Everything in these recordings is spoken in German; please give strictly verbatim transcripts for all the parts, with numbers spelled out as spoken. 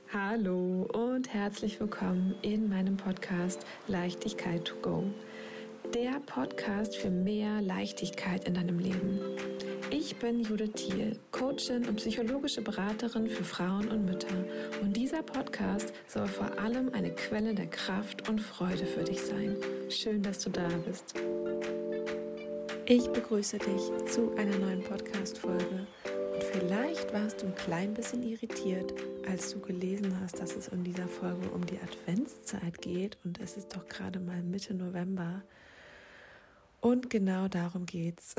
Hallo und herzlich willkommen in meinem Podcast Leichtigkeit to go. Der Podcast für mehr Leichtigkeit in deinem Leben. Ich bin Judith Thiel, Coachin und psychologische Beraterin für Frauen und Mütter. Und dieser Podcast soll vor allem eine Quelle der Kraft und Freude für dich sein. Schön, dass du da bist. Ich begrüße dich zu einer neuen Podcast-Folge. Und vielleicht warst du ein klein bisschen irritiert, als du gelesen hast, dass es in dieser Folge um die Adventszeit geht. Und es ist doch gerade mal Mitte November. Und genau darum geht's.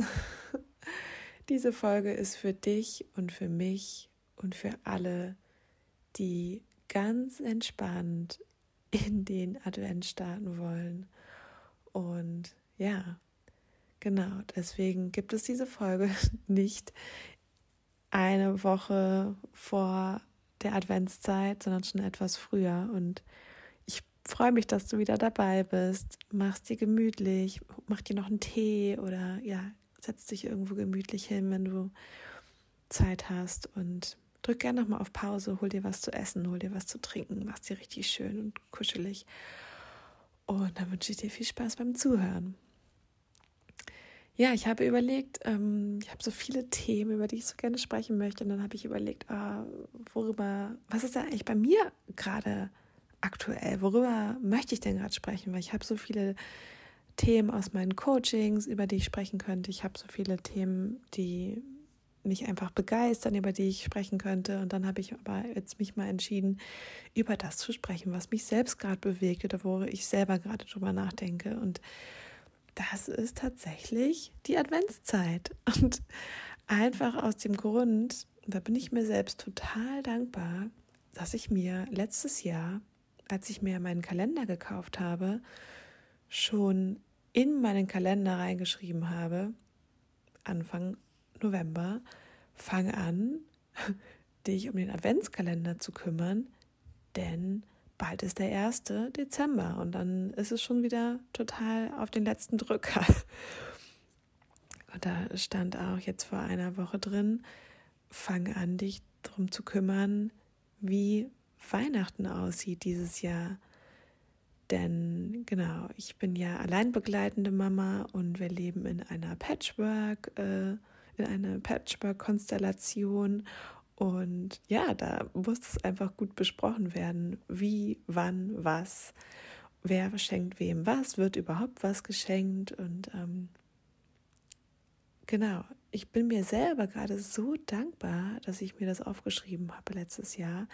Diese Folge ist für dich und für mich und für alle, die ganz entspannt in den Advent starten wollen. Und ja, genau, deswegen gibt es diese Folge nicht eine Woche vor der Adventszeit, sondern schon etwas früher. Und ich freue mich, dass du wieder dabei bist. Mach's dir gemütlich, mach dir noch einen Tee oder ja, setz dich irgendwo gemütlich hin, wenn du Zeit hast, und drück gerne nochmal auf Pause, hol dir was zu essen, hol dir was zu trinken, mach's dir richtig schön und kuschelig. Und dann wünsche ich dir viel Spaß beim Zuhören. Ja, ich habe überlegt, ähm, ich habe so viele Themen, über die ich so gerne sprechen möchte. Und dann habe ich überlegt, ah, worüber, was ist da eigentlich bei mir gerade aktuell? Worüber möchte ich denn gerade sprechen? Weil ich habe so viele Themen aus meinen Coachings, über die ich sprechen könnte. Ich habe so viele Themen, die mich einfach begeistern, über die ich sprechen könnte. Und dann habe ich aber jetzt mich mal entschieden, über das zu sprechen, was mich selbst gerade bewegt oder wo ich selber gerade drüber nachdenke. Und das ist tatsächlich die Adventszeit. Und einfach aus dem Grund, da bin ich mir selbst total dankbar, dass ich mir letztes Jahr, als ich mir meinen Kalender gekauft habe, schon in meinen Kalender reingeschrieben habe, Anfang November, fang an, dich um den Adventskalender zu kümmern, denn bald ist der erste Dezember und dann ist es schon wieder total auf den letzten Drücker. Und da stand auch jetzt vor einer Woche drin, fang an, dich darum zu kümmern, wie Weihnachten aussieht dieses Jahr. Denn genau, ich bin ja alleinbegleitende Mama und wir leben in einer Patchwork, äh, in einer Patchwork-Konstellation. Und ja, da muss es einfach gut besprochen werden, wie, wann, was, wer schenkt wem was, wird überhaupt was geschenkt. Und ähm, genau, ich bin mir selber gerade so dankbar, dass ich mir das aufgeschrieben habe letztes Jahr.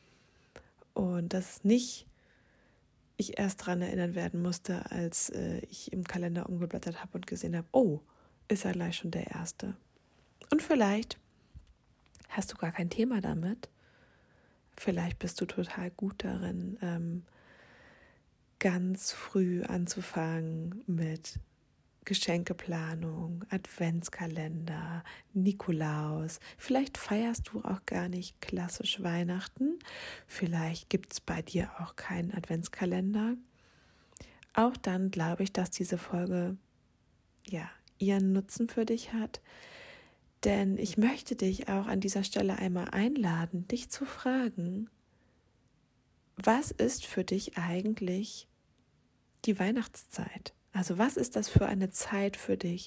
Und dass nicht ich erst daran erinnert werden musste, als äh, ich im Kalender umgeblättert habe und gesehen habe, oh, ist ja gleich schon der erste. Und vielleicht hast du gar kein Thema damit. Vielleicht bist du total gut darin, ähm, ganz früh anzufangen mit Geschenkeplanung, Adventskalender, Nikolaus. Vielleicht feierst du auch gar nicht klassisch Weihnachten. Vielleicht gibt es bei dir auch keinen Adventskalender. Auch dann glaube ich, dass diese Folge ja ihren Nutzen für dich hat. Denn ich möchte dich auch an dieser Stelle einmal einladen, dich zu fragen, was ist für dich eigentlich die Weihnachtszeit? Also was ist das für eine Zeit für dich,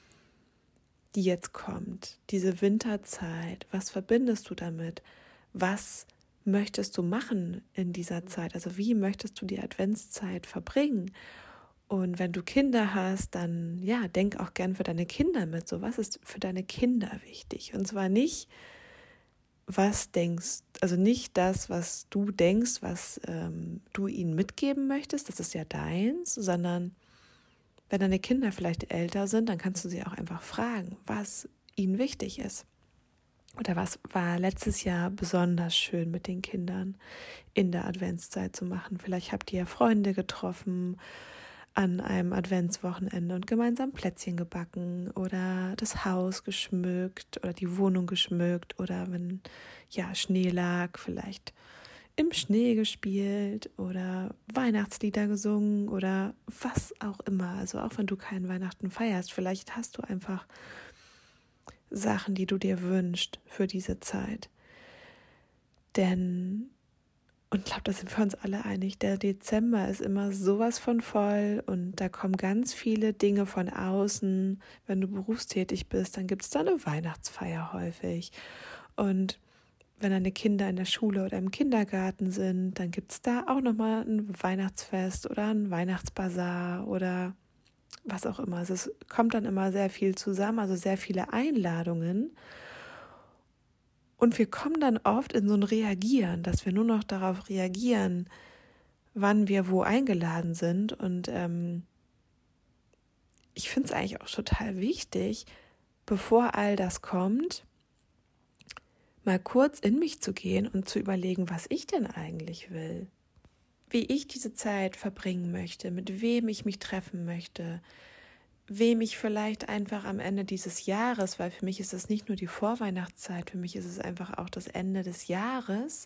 die jetzt kommt? Diese Winterzeit, was verbindest du damit? Was möchtest du machen in dieser Zeit? Also wie möchtest du die Adventszeit verbringen? Und wenn du Kinder hast, dann ja, denk auch gern für deine Kinder mit. So, was ist für deine Kinder wichtig? Und zwar nicht, was denkst, also nicht das, was du denkst, was ähm, du ihnen mitgeben möchtest, das ist ja deins, sondern wenn deine Kinder vielleicht älter sind, dann kannst du sie auch einfach fragen, was ihnen wichtig ist. Oder was war letztes Jahr besonders schön mit den Kindern in der Adventszeit zu machen. Vielleicht habt ihr Freunde getroffen an einem Adventswochenende und gemeinsam Plätzchen gebacken oder das Haus geschmückt oder die Wohnung geschmückt oder wenn ja Schnee lag, vielleicht im Schnee gespielt oder Weihnachtslieder gesungen oder was auch immer. Also auch wenn du keinen Weihnachten feierst, vielleicht hast du einfach Sachen, die du dir wünschst für diese Zeit. Denn Und ich glaube, da sind wir uns alle einig, der Dezember ist immer sowas von voll und da kommen ganz viele Dinge von außen. Wenn du berufstätig bist, dann gibt es da eine Weihnachtsfeier häufig. Und wenn deine Kinder in der Schule oder im Kindergarten sind, dann gibt es da auch nochmal ein Weihnachtsfest oder ein Weihnachtsbazar oder was auch immer. Also es kommt dann immer sehr viel zusammen, also sehr viele Einladungen. Und wir kommen dann oft in so ein Reagieren, dass wir nur noch darauf reagieren, wann wir wo eingeladen sind. Und ähm, ich finde es eigentlich auch total wichtig, bevor all das kommt, mal kurz in mich zu gehen und zu überlegen, was ich denn eigentlich will. Wie ich diese Zeit verbringen möchte, mit wem ich mich treffen möchte, wem ich vielleicht einfach am Ende dieses Jahres, weil für mich ist es nicht nur die Vorweihnachtszeit, für mich ist es einfach auch das Ende des Jahres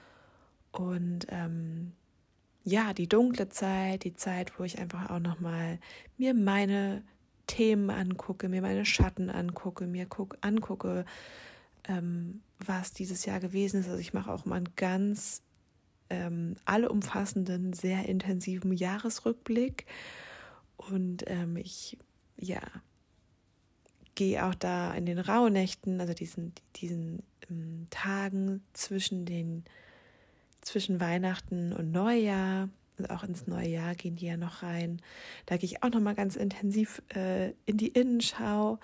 und ähm, ja, die dunkle Zeit, die Zeit, wo ich einfach auch nochmal mir meine Themen angucke, mir meine Schatten angucke, mir guck, angucke, ähm, was dieses Jahr gewesen ist. Also ich mache auch mal einen ganz ähm, allumfassenden, sehr intensiven Jahresrückblick und ähm, ich ja, gehe auch da in den Rauhnächten, also diesen, diesen ähm, Tagen zwischen den, zwischen Weihnachten und Neujahr, also auch ins neue Jahr gehen die ja noch rein. Da gehe ich auch nochmal ganz intensiv äh, in die Innenschau.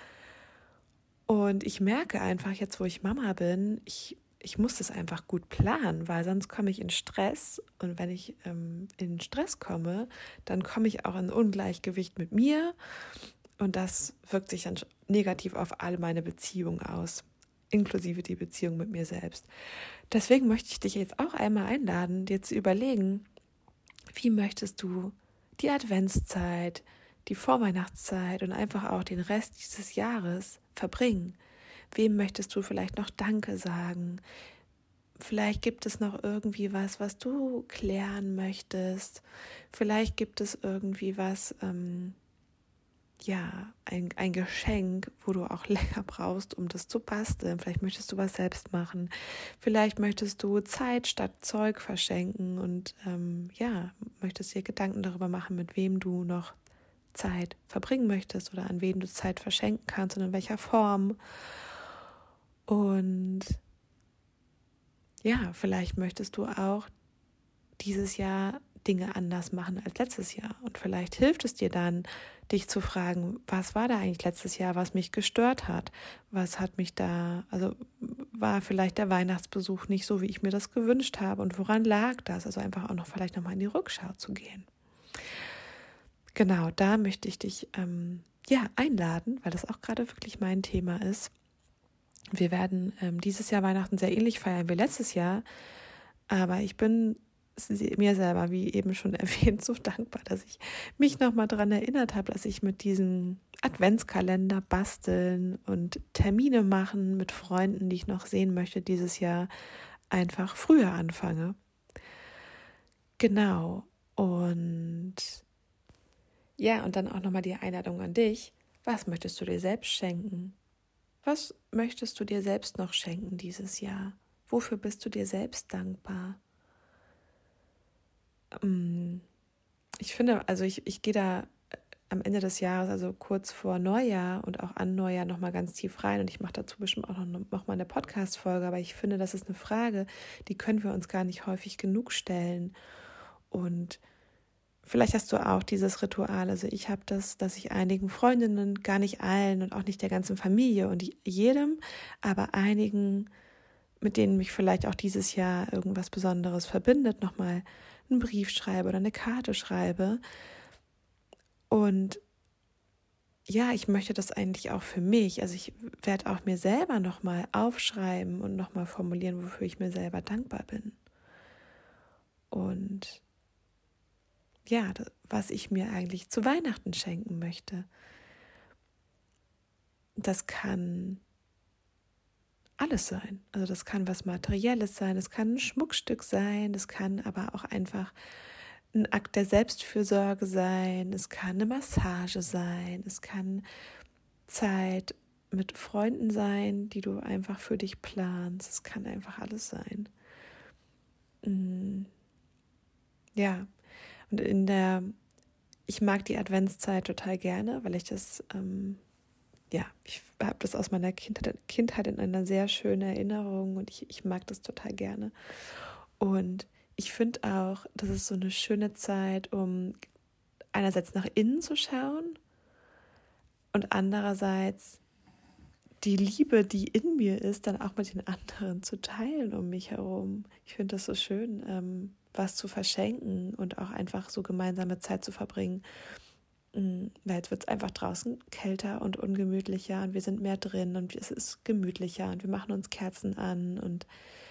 Und ich merke einfach, jetzt wo ich Mama bin, ich, ich muss das einfach gut planen, weil sonst komme ich in Stress. Und wenn ich ähm, in Stress komme, dann komme ich auch in Ungleichgewicht mit mir. Und das wirkt sich dann negativ auf all meine Beziehungen aus, inklusive die Beziehung mit mir selbst. Deswegen möchte ich dich jetzt auch einmal einladen, dir zu überlegen, wie möchtest du die Adventszeit, die Vorweihnachtszeit und einfach auch den Rest dieses Jahres verbringen? Wem möchtest du vielleicht noch Danke sagen? Vielleicht gibt es noch irgendwie was, was du klären möchtest. Vielleicht gibt es irgendwie was, ähm, ja, ein, ein Geschenk, wo du auch länger brauchst, um das zu basteln. Vielleicht möchtest du was selbst machen. Vielleicht möchtest du Zeit statt Zeug verschenken und ähm, ja, möchtest dir Gedanken darüber machen, mit wem du noch Zeit verbringen möchtest oder an wen du Zeit verschenken kannst und in welcher Form. Und ja, vielleicht möchtest du auch dieses Jahr Dinge anders machen als letztes Jahr. Und vielleicht hilft es dir dann, dich zu fragen, was war da eigentlich letztes Jahr, was mich gestört hat? Was hat mich da, also war vielleicht der Weihnachtsbesuch nicht so, wie ich mir das gewünscht habe und woran lag das? Also einfach auch noch vielleicht nochmal in die Rückschau zu gehen. Genau, da möchte ich dich ähm, ja einladen, weil das auch gerade wirklich mein Thema ist. Wir werden ähm, dieses Jahr Weihnachten sehr ähnlich feiern wie letztes Jahr, aber ich bin mir selber, wie eben schon erwähnt, so dankbar, dass ich mich nochmal daran erinnert habe, dass ich mit diesem Adventskalender basteln und Termine machen mit Freunden, die ich noch sehen möchte dieses Jahr, einfach früher anfange. Genau. Und ja, und dann auch nochmal die Einladung an dich. Was möchtest du dir selbst schenken? Was möchtest du dir selbst noch schenken dieses Jahr? Wofür bist du dir selbst dankbar? Ich finde, also ich, ich gehe da am Ende des Jahres, also kurz vor Neujahr und auch an Neujahr nochmal ganz tief rein und ich mache dazu bestimmt auch noch, noch mal eine Podcast-Folge, aber ich finde, das ist eine Frage, die können wir uns gar nicht häufig genug stellen und vielleicht hast du auch dieses Ritual, also ich habe das, dass ich einigen Freundinnen, gar nicht allen und auch nicht der ganzen Familie und jedem, aber einigen, mit denen mich vielleicht auch dieses Jahr irgendwas Besonderes verbindet, nochmal einen Brief schreibe oder eine Karte schreibe. Und ja, ich möchte das eigentlich auch für mich. Also ich werde auch mir selber nochmal aufschreiben und nochmal formulieren, wofür ich mir selber dankbar bin. Und ja, was ich mir eigentlich zu Weihnachten schenken möchte. Das kann alles sein. Also das kann was Materielles sein, das kann ein Schmuckstück sein, das kann aber auch einfach ein Akt der Selbstfürsorge sein, es kann eine Massage sein, es kann Zeit mit Freunden sein, die du einfach für dich planst, es kann einfach alles sein. ja, und in der, ich mag die Adventszeit total gerne, weil ich das, ähm, ja, ich habe das aus meiner Kindheit, Kindheit in einer sehr schönen Erinnerung und ich, ich mag das total gerne. Und ich finde auch, das ist so eine schöne Zeit, um einerseits nach innen zu schauen und andererseits die Liebe, die in mir ist, dann auch mit den anderen zu teilen um mich herum. Ich finde das so schön, ähm, was zu verschenken und auch einfach so gemeinsame Zeit zu verbringen. Weil jetzt wird es einfach draußen kälter und ungemütlicher und wir sind mehr drin und es ist gemütlicher und wir machen uns Kerzen an und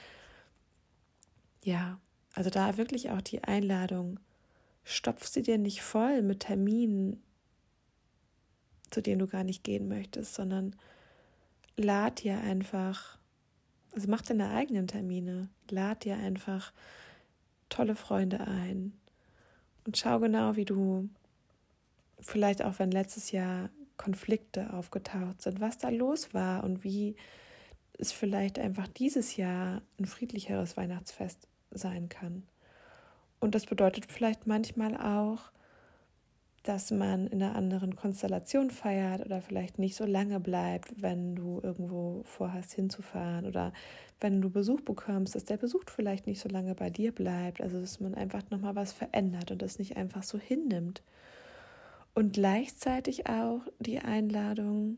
ja, also da wirklich auch die Einladung, stopf sie dir nicht voll mit Terminen, zu denen du gar nicht gehen möchtest, sondern lad dir einfach, also mach deine eigenen Termine, lad dir einfach tolle Freunde ein und schau genau, wie du, vielleicht auch wenn letztes Jahr Konflikte aufgetaucht sind, was da los war und wie es vielleicht einfach dieses Jahr ein friedlicheres Weihnachtsfest sein kann. Und das bedeutet vielleicht manchmal auch, dass man in einer anderen Konstellation feiert oder vielleicht nicht so lange bleibt, wenn du irgendwo vorhast hinzufahren oder wenn du Besuch bekommst, dass der Besuch vielleicht nicht so lange bei dir bleibt, also dass man einfach nochmal was verändert und das nicht einfach so hinnimmt. Und gleichzeitig auch die Einladung,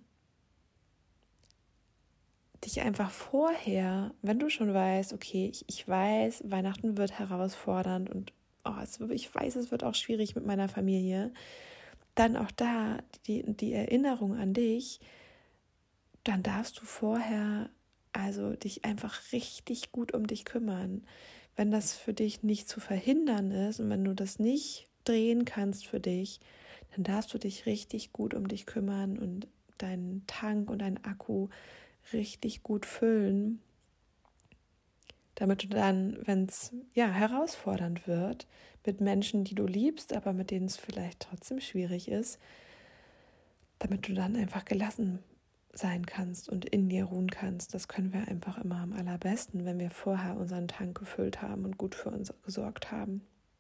dich einfach vorher, wenn du schon weißt, okay, ich, ich weiß, Weihnachten wird herausfordernd und oh, es, ich weiß, es wird auch schwierig mit meiner Familie, dann auch da die, die Erinnerung an dich, dann darfst du vorher also dich einfach richtig gut um dich kümmern. Wenn das für dich nicht zu verhindern ist und wenn du das nicht drehen kannst für dich, dann darfst du dich richtig gut um dich kümmern und deinen Tank und deinen Akku richtig gut füllen, damit du dann, wenn es ja herausfordernd wird, mit Menschen, die du liebst, aber mit denen es vielleicht trotzdem schwierig ist, damit du dann einfach gelassen sein kannst und in dir ruhen kannst. Das können wir einfach immer am allerbesten, wenn wir vorher unseren Tank gefüllt haben und gut für uns gesorgt haben.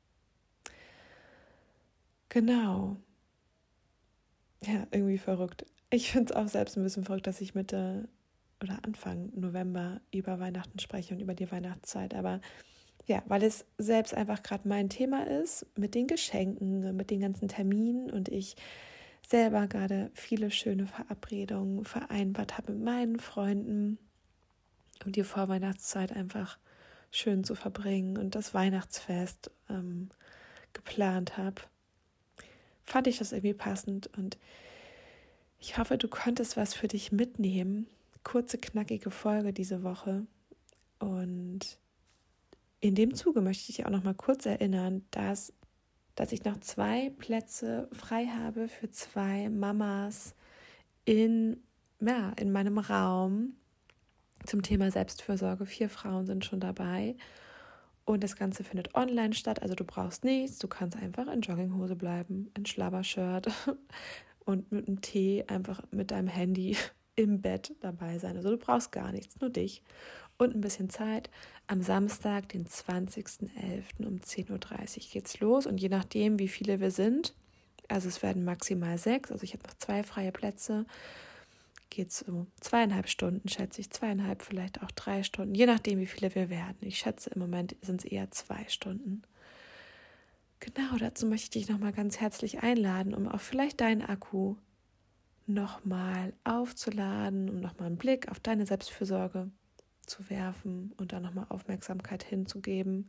Genau. Ja, irgendwie verrückt. Ich finde es auch selbst ein bisschen verrückt, dass ich Mitte oder Anfang November über Weihnachten spreche und über die Weihnachtszeit. Aber ja, weil es selbst einfach gerade mein Thema ist, mit den Geschenken, mit den ganzen Terminen und ich selber gerade viele schöne Verabredungen vereinbart habe mit meinen Freunden, um die Vorweihnachtszeit einfach schön zu verbringen und das Weihnachtsfest ähm, geplant habe, fand ich das irgendwie passend und ich hoffe, du konntest was für dich mitnehmen. Kurze, knackige Folge diese Woche. Und in dem Zuge möchte ich dich auch noch mal kurz erinnern, dass, dass ich noch zwei Plätze frei habe für zwei Mamas in, ja, in meinem Raum zum Thema Selbstfürsorge. Vier Frauen sind schon dabei. Und das Ganze findet online statt. Also du brauchst nichts. Du kannst einfach in Jogginghose bleiben, in Schlabbershirt und mit einem Tee einfach mit deinem Handy im Bett dabei sein. Also du brauchst gar nichts, nur dich und ein bisschen Zeit. Am Samstag, den zwanzigsten elften um zehn Uhr dreißig geht's los und je nachdem, wie viele wir sind, also es werden maximal sechs, also ich habe noch zwei freie Plätze, geht es um zweieinhalb Stunden, schätze ich, zweieinhalb, vielleicht auch drei Stunden, je nachdem, wie viele wir werden. Ich schätze, im Moment sind es eher zwei Stunden. Genau, dazu möchte ich dich nochmal ganz herzlich einladen, um auch vielleicht deinen Akku nochmal aufzuladen, um nochmal einen Blick auf deine Selbstfürsorge zu werfen und da nochmal Aufmerksamkeit hinzugeben.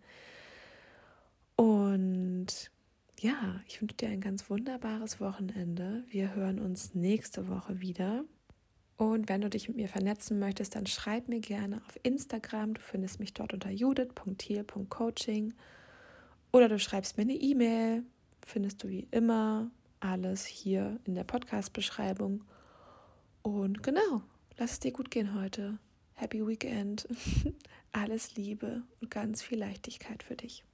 Und ja, ich wünsche dir ein ganz wunderbares Wochenende. Wir hören uns nächste Woche wieder. Und wenn du dich mit mir vernetzen möchtest, dann schreib mir gerne auf Instagram. Du findest mich dort unter judith punkt thiel punkt coaching. Oder du schreibst mir eine E-Mail, findest du wie immer alles hier in der Podcast-Beschreibung. Und genau, lass es dir gut gehen heute. Happy Weekend, alles Liebe und ganz viel Leichtigkeit für dich.